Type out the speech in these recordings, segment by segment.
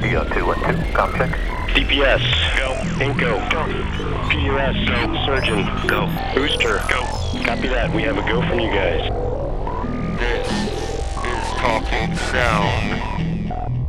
Studio 212, ComCheck. DPS, go. Inco, go. PUS, go. Surgeon, go. Booster, go. Copy that. We have a go from you guys. This is Talking Sound.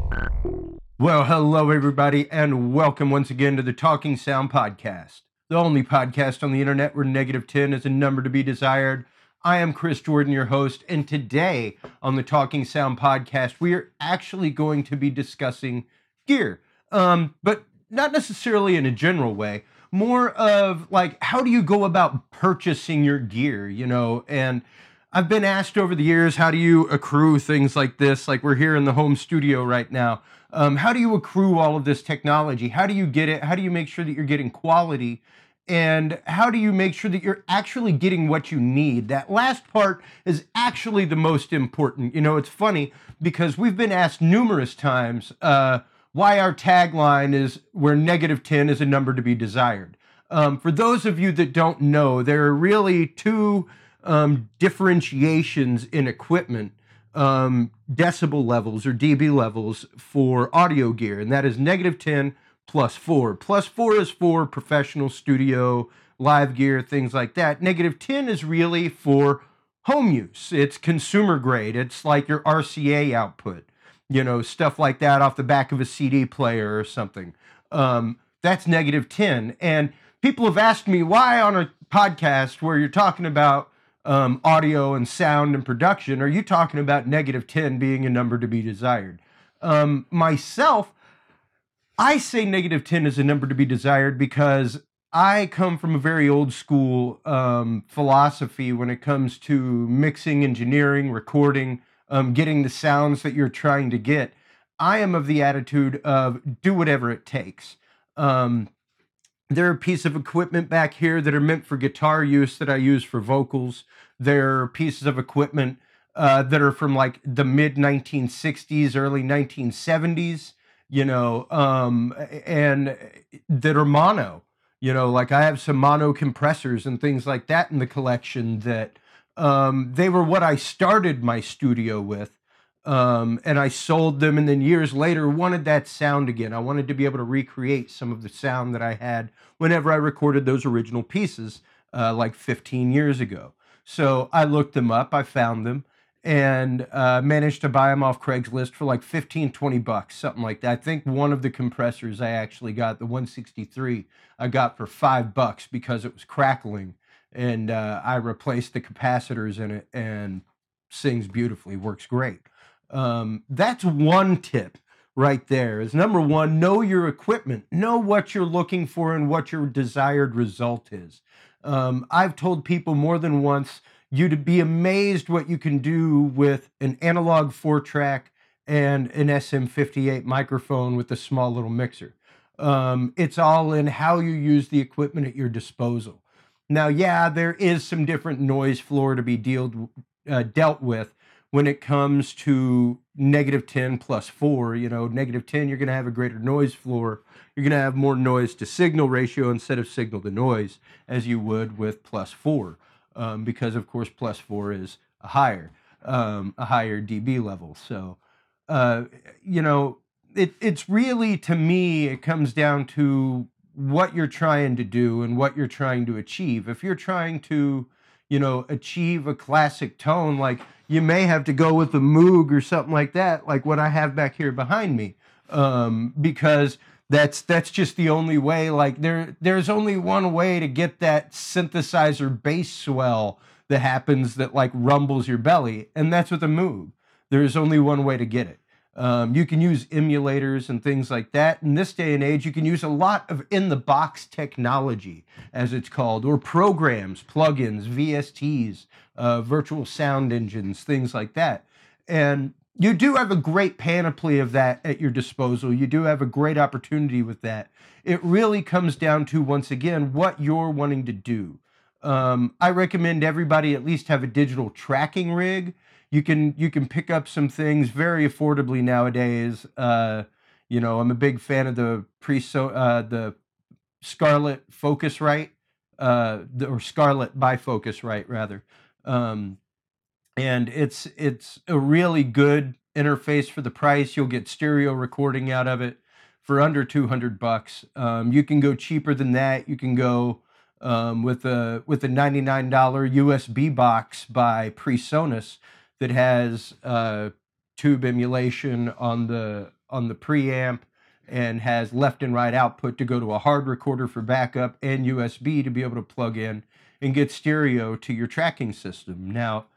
Well, hello everybody, and welcome once again to the Talking Sound Podcast, the only podcast on the internet where negative 10 is a number to be desired. I am Chris Jordan, your host, and today on the Talking Sound Podcast, we are actually going to be discussing gear, but not necessarily in a general way, more of like, how do you go about purchasing your gear, and I've been asked over the years, how do you accrue things like this? Like we're here in the home studio right now. How do you accrue all of this technology? How do you get it? How do you make sure that you're getting quality? And how do you make sure that you're actually getting what you need? That last part is actually the most important. It's funny because we've been asked numerous times why our tagline is where negative 10 is a number to be desired. For those of you that don't know, there are really two differentiations in equipment, decibel levels or dB levels for audio gear, and that is negative 10 plus 4. Plus 4 is for professional studio, live gear, things like that. Negative 10 is really for home use. It's consumer grade. It's like your RCA output, stuff like that off the back of a CD player or something. That's negative 10. And people have asked me why on a podcast where you're talking about audio and sound and production, are you talking about negative 10 being a number to be desired? Myself, I say negative 10 is a number to be desired because I come from a very old school philosophy when it comes to mixing, engineering, recording, getting the sounds that you're trying to get. I am of the attitude of do whatever it takes. There are pieces of equipment back here that are meant for guitar use that I use for vocals. There are pieces of equipment that are from like the mid 1960s, early 1970s. And that are mono, like I have some mono compressors and things like that in the collection that they were what I started my studio with. And I sold them, and then years later wanted that sound again. I wanted to be able to recreate some of the sound that I had whenever I recorded those original pieces like 15 years ago. So I looked them up, I found them, and managed to buy them off Craigslist for like 15, 20 bucks, something like that. I think one of the compressors I actually got, the 163, I got for $5 because it was crackling, and I replaced the capacitors in it, and sings beautifully, works great. That's one tip right there is number one, know your equipment, know what you're looking for and what your desired result is. I've told people more than once, you'd be amazed what you can do with an analog 4-track and an SM58 microphone with a small little mixer. It's all in how you use the equipment at your disposal. Now, yeah, there is some different noise floor to be dealt with when it comes to negative 10 plus 4. Negative 10, you're going to have a greater noise floor. You're going to have more noise to signal ratio instead of signal to noise as you would with plus 4. Because of course plus 4 is a higher dB level. So, it's really, to me, it comes down to what you're trying to do and what you're trying to achieve. If you're trying to, achieve a classic tone, like you may have to go with a Moog or something like that, like what I have back here behind me, because that's just the only way. Like there's only one way to get that synthesizer bass swell that happens that like rumbles your belly, and that's with a Moog. There's only one way to get it. You can use emulators and things like that. In this day and age, you can use a lot of in-the-box technology, as it's called, or programs, plugins, VSTs, virtual sound engines, things like that. And you do have a great panoply of that at your disposal. You do have a great opportunity with that. It really comes down to, once again, what you're wanting to do. I recommend everybody at least have a digital tracking rig. You can pick up some things very affordably nowadays. I'm a big fan of the Scarlett Focusrite, or Scarlett by Focusrite rather. And it's a really good interface for the price. You'll get stereo recording out of it. for under $200. You can go cheaper than that. You can go with a $99 USB box by PreSonus that has tube emulation on the preamp and has left and right output to go to a hard recorder for backup and USB to be able to plug in and get stereo to your tracking system. Now,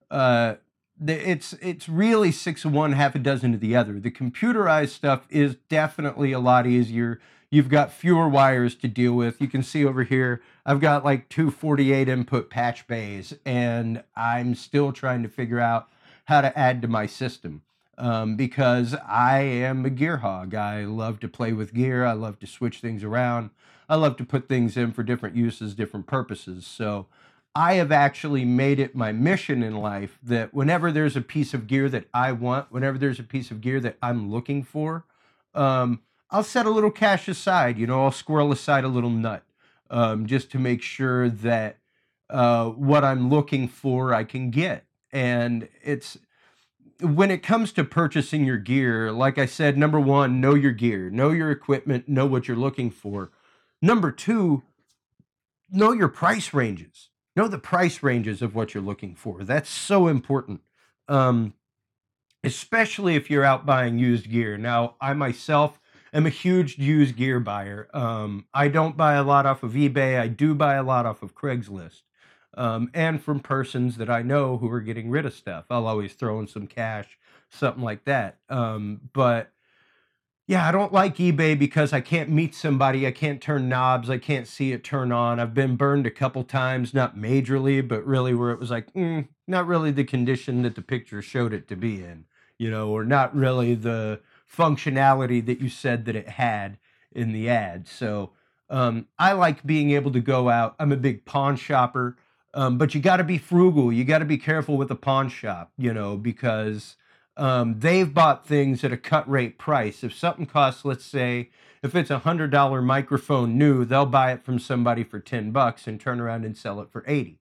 it's really 6 of one, half a dozen of the other. The computerized stuff is definitely a lot easier. You've got fewer wires to deal with. You can see over here, I've got like 248 input patch bays, and I'm still trying to figure out how to add to my system. Because I am a gear hog. I love to play with gear. I love to switch things around. I love to put things in for different uses, different purposes. So I have actually made it my mission in life that whenever there's a piece of gear that I want, whenever there's a piece of gear that I'm looking for, I'll set a little cash aside. I'll squirrel aside a little nut just to make sure that what I'm looking for I can get. And when it comes to purchasing your gear, like I said, number one, know your gear, know your equipment, know what you're looking for. Number two, know your price ranges. Know the price ranges of what you're looking for. That's so important, especially if you're out buying used gear. Now, I myself am a huge used gear buyer. I don't buy a lot off of eBay. I do buy a lot off of Craigslist. And from persons that I know who are getting rid of stuff. I'll always throw in some cash, something like that. But yeah, I don't like eBay because I can't meet somebody. I can't turn knobs. I can't see it turn on. I've been burned a couple times, not majorly, but really where it was like, not really the condition that the picture showed it to be in, or not really the functionality that you said that it had in the ad. So I like being able to go out. I'm a big pawn shopper. But you got to be frugal. You got to be careful with a pawn shop, because they've bought things at a cut rate price. If something costs, let's say, if it's $100 microphone new, they'll buy it from somebody for $10 and turn around and sell it for $80.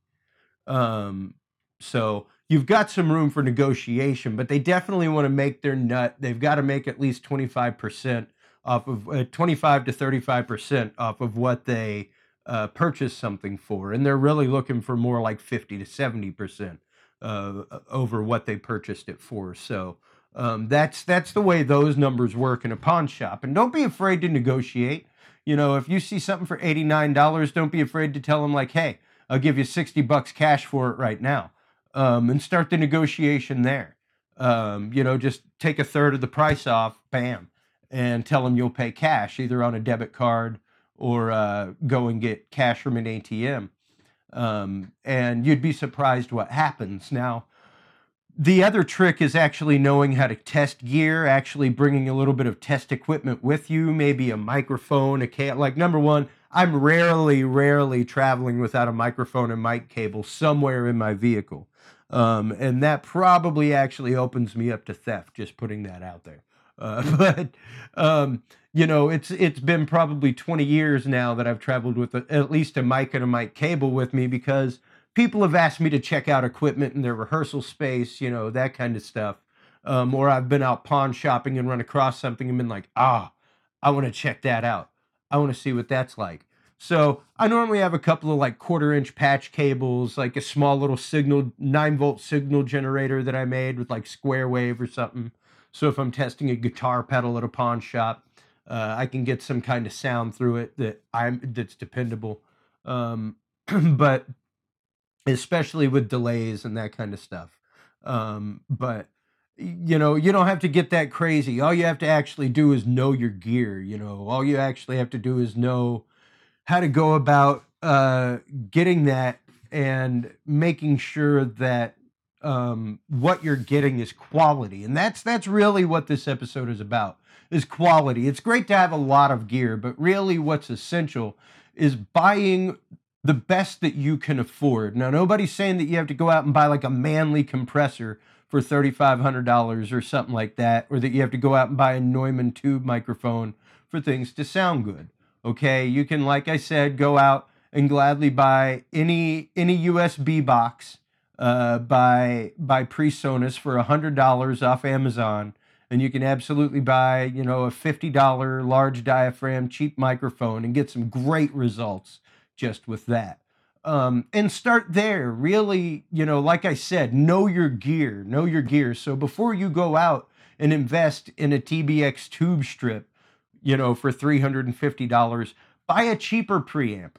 So you've got some room for negotiation, but they definitely want to make their nut. They've got to make at least 25% off of 25 to 35% off of what they purchase something for, and they're really looking for more like 50 to 70% over what they purchased it for. So that's the way those numbers work in a pawn shop. And don't be afraid to negotiate. If you see something for $89, don't be afraid to tell them like, hey, I'll give you $60 cash for it right now, and start the negotiation there. Just take a third of the price off, bam, and tell them you'll pay cash either on a debit card or go and get cash from an ATM. And you'd be surprised what happens. Now, the other trick is actually knowing how to test gear, actually bringing a little bit of test equipment with you, maybe a microphone, like number one, I'm rarely traveling without a microphone and mic cable somewhere in my vehicle. And that probably actually opens me up to theft, just putting that out there. It's been probably 20 years now that I've traveled with at least a mic and a mic cable with me because people have asked me to check out equipment in their rehearsal space, that kind of stuff. Or I've been out pawn shopping and run across something and been like, I want to check that out. I want to see what that's like. So I normally have a couple of like 1/4-inch patch cables, like a small little 9-volt signal generator that I made with like Square Wave or something. So if I'm testing a guitar pedal at a pawn shop, I can get some kind of sound through it that's dependable. But especially with delays and that kind of stuff. But you don't have to get that crazy. All you have to actually do is know your gear. All you actually have to do is know how to go about getting that and making sure that what you're getting is quality. And that's really what this episode is about, is quality. It's great to have a lot of gear, but really what's essential is buying the best that you can afford. Now, nobody's saying that you have to go out and buy like a Manley compressor for $3,500 or something like that, or that you have to go out and buy a Neumann tube microphone for things to sound good. Okay, you can, like I said, go out and gladly buy any USB box by PreSonus for $100 off Amazon, and you can absolutely buy, you know, a $50 large diaphragm cheap microphone and get some great results just with that. And start there. Really, you know, like I said, know your gear, know your gear. So before you go out and invest in a TBX tube strip, you know, for $350, buy a cheaper preamp.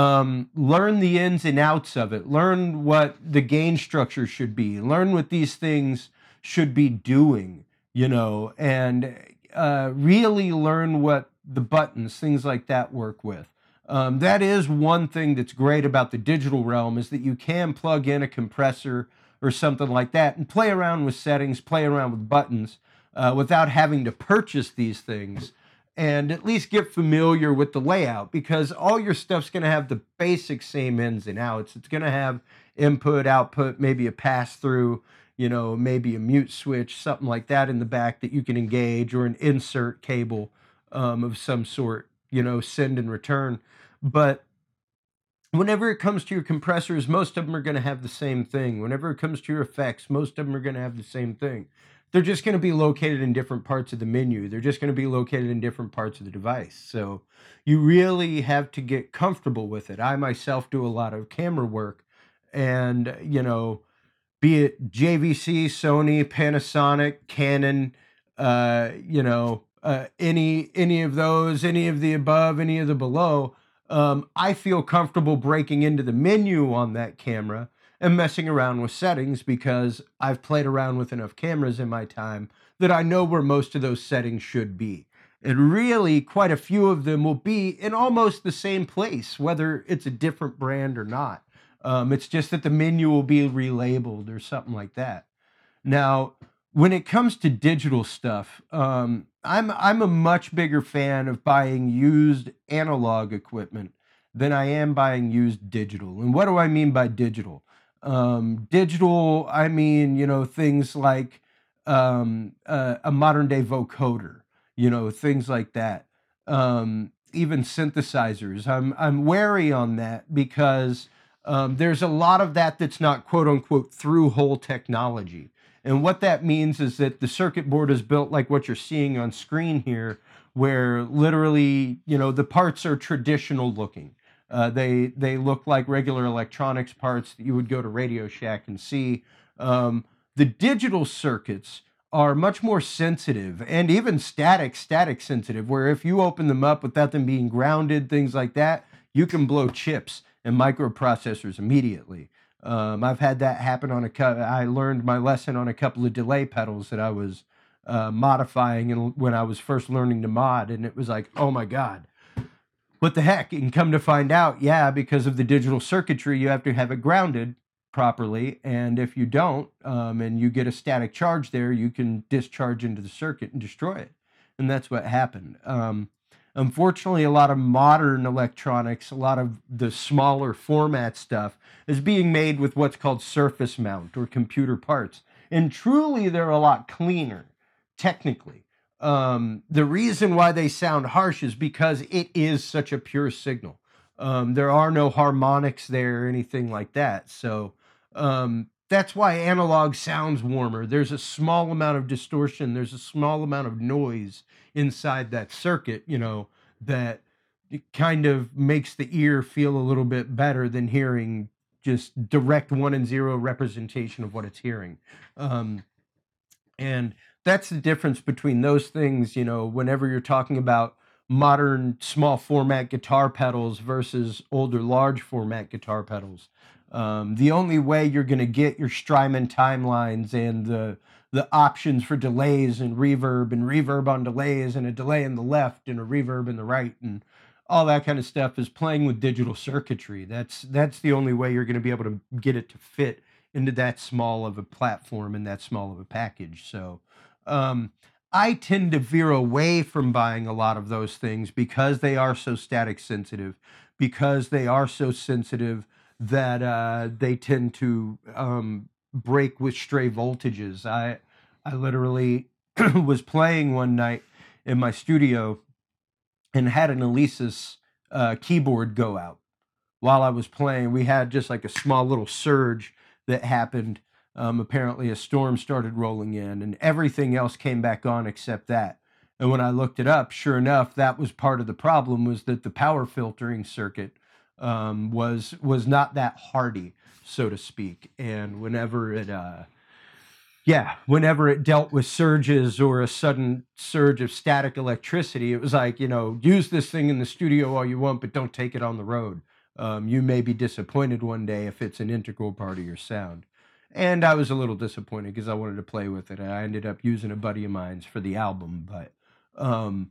Learn the ins and outs of it. Learn what the gain structure should be. Learn what these things should be doing, you know, and really learn what the buttons, things like that work with. That is one thing that's great about the digital realm, is that you can plug in a compressor or something like that and play around with settings, play around with buttons without having to purchase these things, and at least get familiar with the layout, because all your stuff's going to have the basic same ins and outs. It's going to have input, output, maybe a pass through, you know, maybe a mute switch, something like that in the back that you can engage, or an insert cable of some sort, you know, send and return. But whenever it comes to your compressors, most of them are going to have the same thing. Whenever it comes to your effects, most of them are going to have the same thing. They're just going to be located in different parts of the menu. They're just going to be located in different parts of the device. So you really have to get comfortable with it. I myself do a lot of camera work, and, you know, be it JVC, Sony, Panasonic, Canon, you know, any of those, any of the above, any of the below, I feel comfortable breaking into the menu on that camera and messing around with settings, because I've played around with enough cameras in my time that I know where most of those settings should be. And really, quite a few of them will be in almost the same place, whether it's a different brand or not. It's just that the menu will be relabeled or something like that. Now, when it comes to digital stuff, I'm a much bigger fan of buying used analog equipment than I am buying used digital. And what do I mean by digital? Digital, I mean, you know, things like a modern day vocoder, you know, things like that. Even synthesizers. I'm wary on that, because there's a lot of that that's not quote unquote through hole technology. And what that means is that the circuit board is built like what you're seeing on screen here, where literally, you know, the parts are traditional looking. They look like regular electronics parts that you would go to Radio Shack and see. The digital circuits are much more sensitive, and even static sensitive, where if you open them up without them being grounded, things like that, you can blow chips and microprocessors immediately. I've had that happen on I learned my lesson on a couple of delay pedals that I was modifying when I was first learning to mod, and it was like, oh my God, what the heck? And come to find out, yeah, because of the digital circuitry, you have to have it grounded properly, and if you don't, and you get a static charge there, you can discharge into the circuit and destroy it. And that's what happened. Unfortunately, a lot of modern electronics, a lot of the smaller format stuff, is being made with what's called surface mount or computer parts. And truly, they're a lot cleaner, technically. The reason why they sound harsh is because it is such a pure signal. There are no harmonics there or anything like that. So that's why analog sounds warmer. There's a small amount of distortion. There's a small amount of noise inside that circuit, you know, that it kind of makes the ear feel a little bit better than hearing just direct 1 and 0 representation of what it's hearing. And that's the difference between those things, you know, whenever you're talking about modern small format guitar pedals versus older large format guitar pedals. The only way you're going to get your Strymon timelines and the options for delays and reverb on delays and a delay in the left and a reverb in the right and all that kind of stuff is playing with digital circuitry. That's the only way you're going to be able to get it to fit into that small of a platform and that small of a package. So I tend to veer away from buying a lot of those things because they are so static sensitive, because they are so sensitive that they tend to break with stray voltages. I literally was playing one night in my studio and had an Alesis keyboard go out while I was playing. We had just like a small little surge that happened Apparently, a storm started rolling in, and everything else came back on except that. And when I looked it up, sure enough, that was part of the problem, was that the power filtering circuit was not that hardy, so to speak. And whenever it dealt with surges or a sudden surge of static electricity, it was like, use this thing in the studio all you want, but don't take it on the road. You may be disappointed one day if it's an integral part of your sound. And I was a little disappointed because I wanted to play with it. I ended up using a buddy of mine's for the album, but um,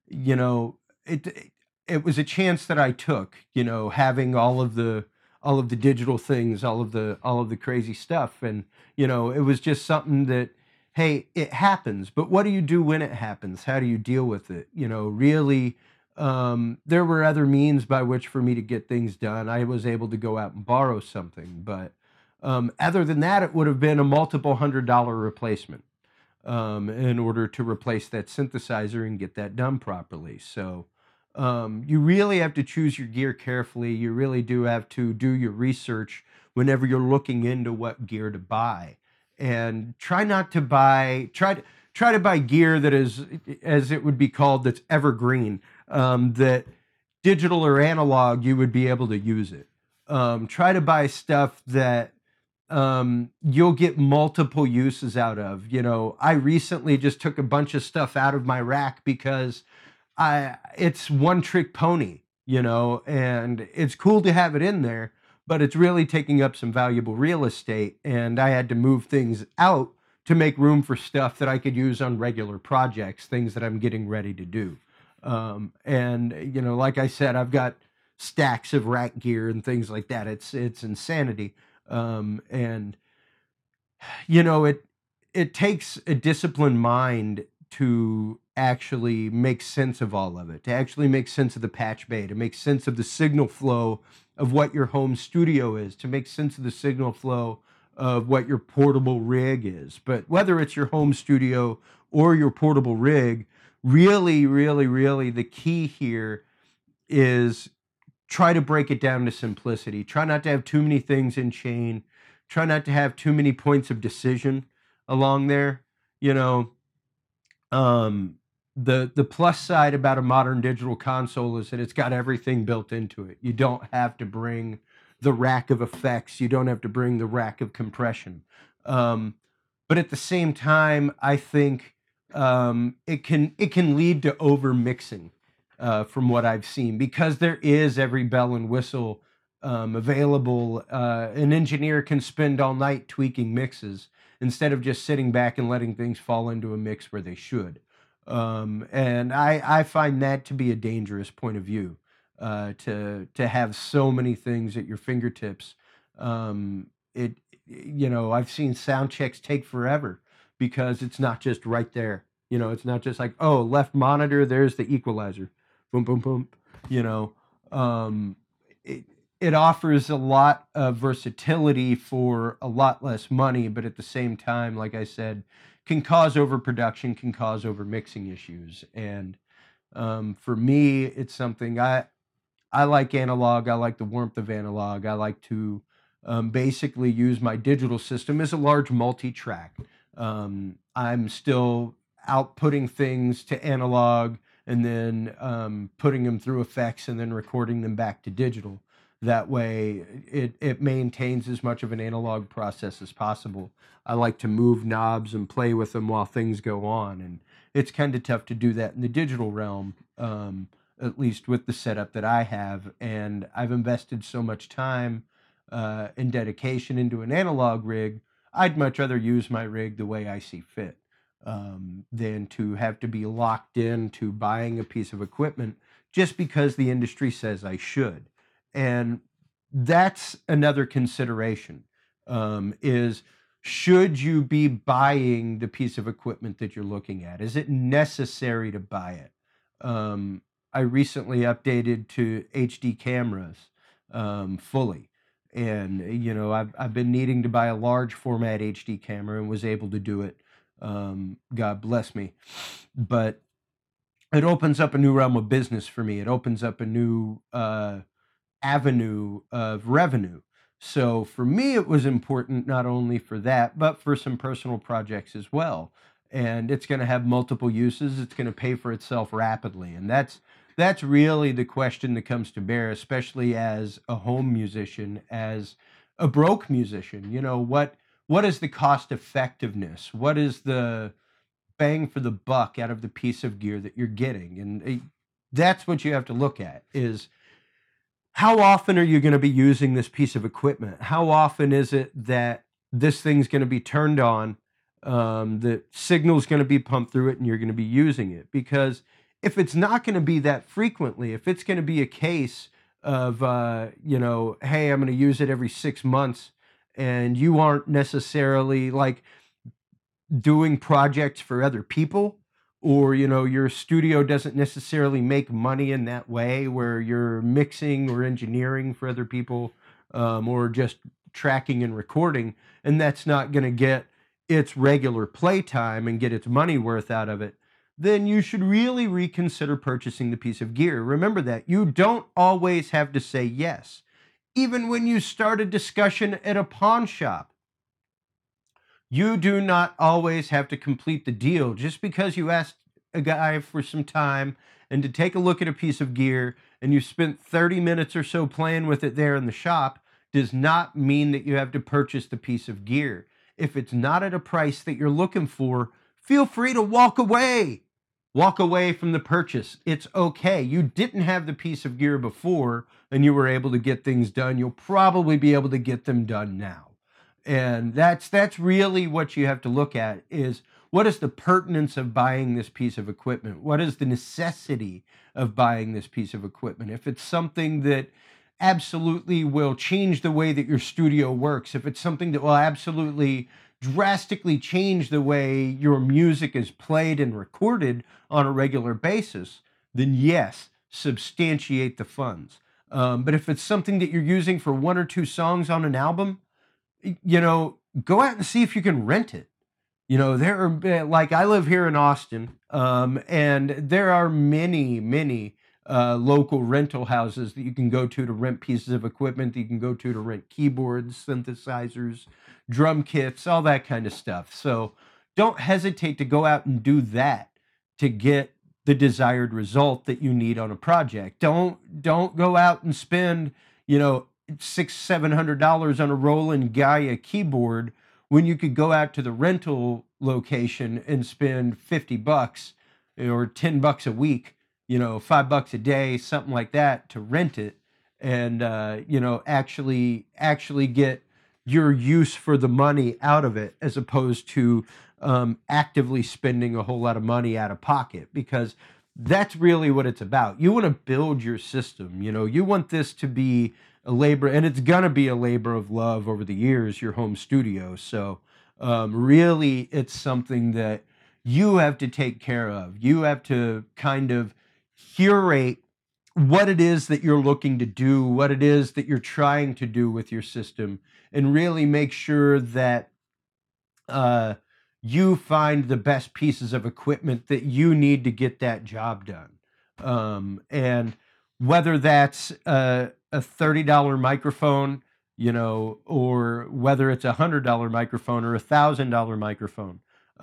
it was a chance that I took, having all of the digital things, all of the crazy stuff, and it was just something that, hey, it happens, but what do you do when it happens? How do you deal with it? Really, there were other means by which for me to get things done. I was able to go out and borrow something, but other than that, it would have been a multiple $100 replacement in order to replace that synthesizer and get that done properly. So you really have to choose your gear carefully. You really do have to do your research whenever you're looking into what gear to buy, and try to buy gear that is, as it would be called, that's evergreen. That digital or analog, you would be able to use it. Try to buy stuff that you'll get multiple uses out of. I recently just took a bunch of stuff out of my rack because it's one trick pony, and it's cool to have it in there, but it's really taking up some valuable real estate, and I had to move things out to make room for stuff that I could use on regular projects, things that I'm getting ready to do. And like I said, I've got stacks of rack gear and things like that. It's insanity. And it takes a disciplined mind to actually make sense of all of it, to actually make sense of the patch bay, to make sense of the signal flow of what your home studio is, to make sense of the signal flow of what your portable rig is. But whether it's your home studio or your portable rig, really, really, really, the key here is try to break it down to simplicity. Try not to have too many things in chain. Try not to have too many points of decision along there. The plus side about a modern digital console is that it's got everything built into it. You don't have to bring the rack of effects. You don't have to bring the rack of compression. But at the same time, I think it can lead to over mixing. From what I've seen, because there is every bell and whistle available. An engineer can spend all night tweaking mixes instead of just sitting back and letting things fall into a mix where they should. And I find that to be a dangerous point of view, to have so many things at your fingertips. I've seen sound checks take forever because it's not just right there. It's not just like, oh, left monitor, there's the equalizer. Boom, boom, boom. It offers a lot of versatility for a lot less money, but at the same time, like I said, can cause overproduction, can cause overmixing issues. And for me, it's something I like analog. I like the warmth of analog. I like to basically use my digital system as a large multi-track. I'm still outputting things to analog and then putting them through effects and then recording them back to digital. That way, it maintains as much of an analog process as possible. I like to move knobs and play with them while things go on, and it's kind of tough to do that in the digital realm, at least with the setup that I have. And I've invested so much time and dedication into an analog rig. I'd much rather use my rig the way I see fit than to have to be locked into buying a piece of equipment just because the industry says I should. And that's another consideration, is should you be buying the piece of equipment that you're looking at? Is it necessary to buy it? I recently updated to HD cameras fully. And, I've been needing to buy a large format HD camera and was able to do it. God bless me. But it opens up a new realm of business for me. It opens up a new avenue of revenue. So for me, it was important not only for that, but for some personal projects as well. And it's going to have multiple uses. It's going to pay for itself rapidly, and that's really the question that comes to bear, especially as a home musician, as a broke musician. What is the cost effectiveness? What is the bang for the buck out of the piece of gear that you're getting? And that's what you have to look at is how often are you going to be using this piece of equipment? How often is it that this thing's going to be turned on? The signal's going to be pumped through it and you're going to be using it. Because if it's not going to be that frequently, if it's going to be a case of, hey, I'm going to use it every 6 months, and you aren't necessarily like doing projects for other people, or your studio doesn't necessarily make money in that way where you're mixing or engineering for other people, or just tracking and recording, and that's not going to get its regular playtime and get its money worth out of it, then you should really reconsider purchasing the piece of gear. Remember that you don't always have to say yes. Even when you start a discussion at a pawn shop, you do not always have to complete the deal. Just because you asked a guy for some time and to take a look at a piece of gear and you spent 30 minutes or so playing with it there in the shop does not mean that you have to purchase the piece of gear. If it's not at a price that you're looking for, feel free to walk away. Walk away from the purchase. It's okay. You didn't have the piece of gear before and you were able to get things done. You'll probably be able to get them done now. And that's really what you have to look at is what is the pertinence of buying this piece of equipment? What is the necessity of buying this piece of equipment? If it's something that absolutely will change the way that your studio works, if it's something that will absolutely drastically change the way your music is played and recorded on a regular basis, then yes, substantiate the funds. But if it's something that you're using for 1 or 2 songs on an album, go out and see if you can rent it. There are, like, I live here in Austin, and there are many local rental houses that you can go to rent pieces of equipment, that you can go to rent keyboards, synthesizers, drum kits, all that kind of stuff. So don't hesitate to go out and do that to get the desired result that you need on a project. Don't go out and spend, $600-700 on a Roland Gaia keyboard when you could go out to the rental location and spend $50 or $10 a week, $5 a day, something like that, to rent it, and actually get your use for the money out of it, as opposed to actively spending a whole lot of money out of pocket, because that's really what it's about. You want to build your system. You want this to be a labor, and it's gonna be a labor of love over the years, your home studio. So really, it's something that you have to take care of. You have to kind of curate what it is that you're looking to do, what it is that you're trying to do with your system, and really make sure that you find the best pieces of equipment that you need to get that job done. And whether that's a $30 microphone, or whether it's a $100 microphone or a $1,000 microphone,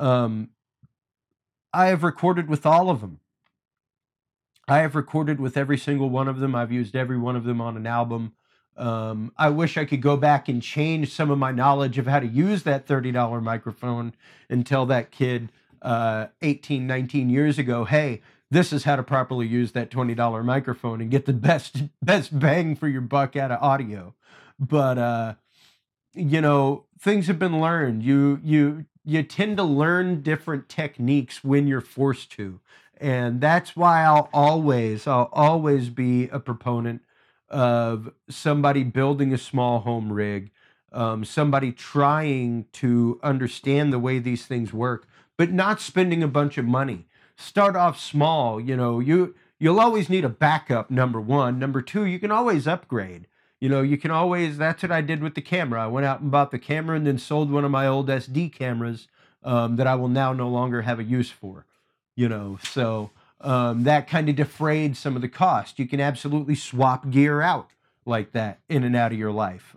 I have recorded with all of them. I have recorded with every single one of them. I've used every one of them on an album. I wish I could go back and change some of my knowledge of how to use that $30 microphone and tell that kid 18, 19 years ago, hey, this is how to properly use that $20 microphone and get the best bang for your buck out of audio. But things have been learned. You tend to learn different techniques when you're forced to. And that's why I'll always be a proponent of somebody building a small home rig, somebody trying to understand the way these things work, but not spending a bunch of money. Start off small. You'll always need a backup, number one. Number two, you can always upgrade. You can always, that's what I did with the camera. I went out and bought the camera and then sold one of my old SD cameras that I will now no longer have a use for. So that kind of defrayed some of the cost. You can absolutely swap gear out. like that in and out of your life.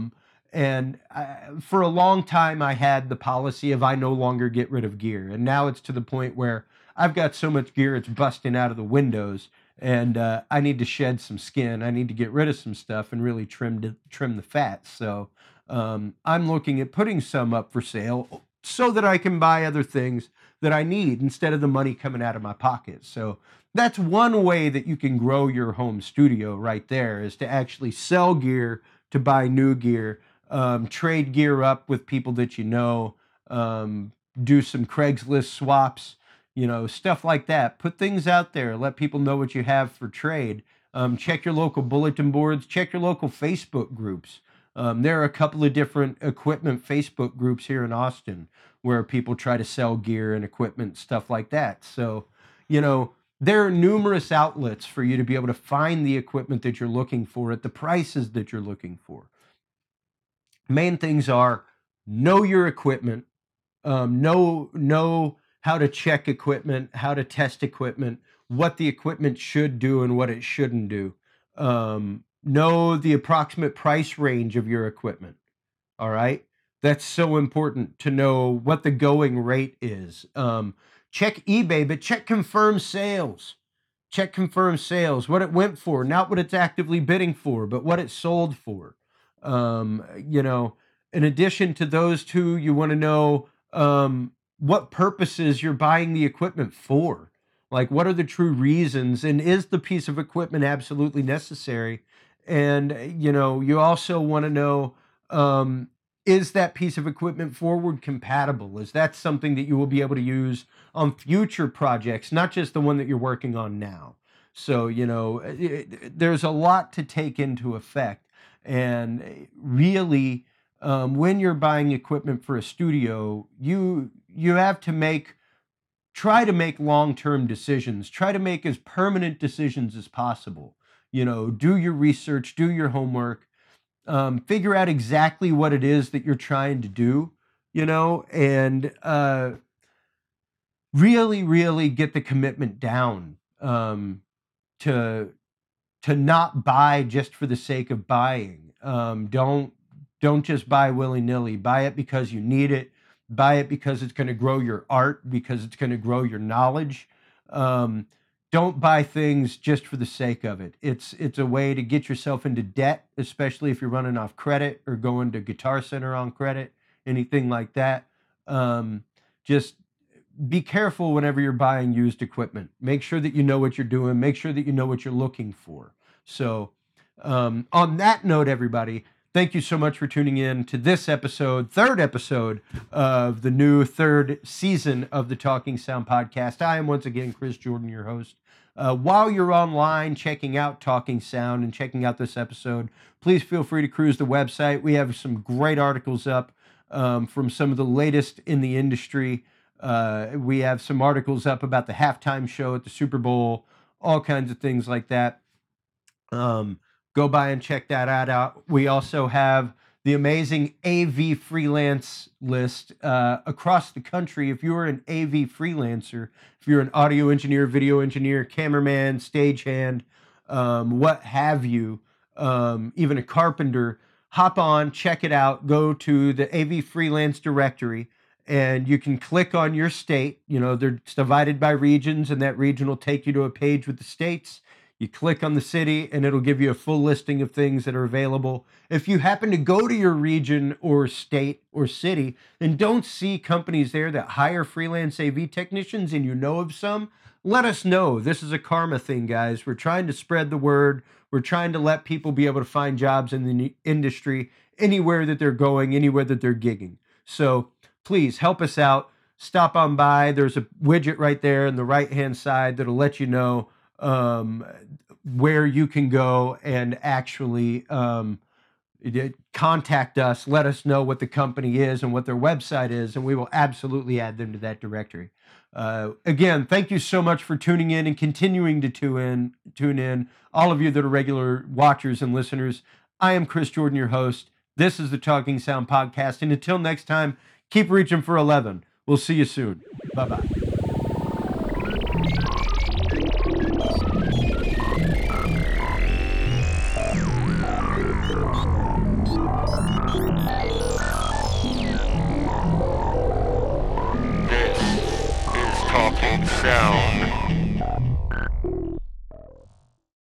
For a long time, I had the policy of I no longer get rid of gear. And now it's to the point where I've got so much gear, it's busting out of the windows. And I need to shed some skin. I need to get rid of some stuff and really trim the fat. So I'm looking at putting some up for sale so that I can buy other things that I need instead of the money coming out of my pocket. So that's one way that you can grow your home studio right there, is to actually sell gear, to buy new gear, trade gear up with people that you know, do some Craigslist swaps, stuff like that. Put things out there, let people know what you have for trade. Check your local bulletin boards, check your local Facebook groups. There are a couple of different equipment Facebook groups here in Austin where people try to sell gear and equipment, stuff like that. So, there are numerous outlets for you to be able to find the equipment that you're looking for at the prices that you're looking for. Main things are know your equipment, know how to check equipment, how to test equipment, what the equipment should do and what it shouldn't do. Know the approximate price range of your equipment. All right. That's so important to know what the going rate is. Check eBay, but check confirmed sales. Check confirmed sales, what it went for, not what it's actively bidding for, but what it sold for. In addition to those two, you want to know what purposes you're buying the equipment for. Like, what are the true reasons? And is the piece of equipment absolutely necessary? And, you also want to know, is that piece of equipment forward compatible? Is that something that you will be able to use on future projects, not just the one that you're working on now? So, there's a lot to take into effect. And really, when you're buying equipment for a studio, you have to try to make long-term decisions. Try to make as permanent decisions as possible. Do your research, do your homework. Figure out exactly what it is that you're trying to do, and really, really get the commitment down to not buy just for the sake of buying. Don't just buy willy-nilly. Buy it because you need it. Buy it because it's going to grow your art, because it's going to grow your knowledge. Don't buy things just for the sake of it. It's a way to get yourself into debt, especially if you're running off credit or going to Guitar Center on credit, anything like that. Just be careful whenever you're buying used equipment. Make sure that you know what you're doing. Make sure that you know what you're looking for. So on that note, everybody, thank you so much for tuning in to this episode, third episode of the new third season of the Talking Sound Podcast. I am once again Chris Jordan, your host. While you're online checking out Talking Sound and checking out this episode, please feel free to cruise the website. We have some great articles up from some of the latest in the industry. We have some articles up about the halftime show at the Super Bowl, all kinds of things like that. Go by and check that out. We also have the amazing AV freelance list across the country. If you're an AV freelancer, if you're an audio engineer, video engineer, cameraman, stagehand, what have you, even a carpenter, hop on, check it out. Go to the AV freelance directory, and you can click on your state. They're divided by regions, and that region will take you to a page with the states. You click on the city, and it'll give you a full listing of things that are available. If you happen to go to your region or state or city and don't see companies there that hire freelance AV technicians, and you know of some, let us know. This is a karma thing, guys. We're trying to spread the word. We're trying to let people be able to find jobs in the industry anywhere that they're going, anywhere that they're gigging. So please help us out. Stop on by. There's a widget right there on the right-hand side that'll let you know where you can go and actually contact us. Let us know what the company is and what their website is, and we will absolutely add them to that directory. Again, thank you so much for tuning in and continuing to tune in. All of you that are regular watchers and listeners, I am Chris Jordan, your host. This is the Talking Sound Podcast, and until next time, keep reaching for 11. We'll see you soon. Bye-bye. toppled down.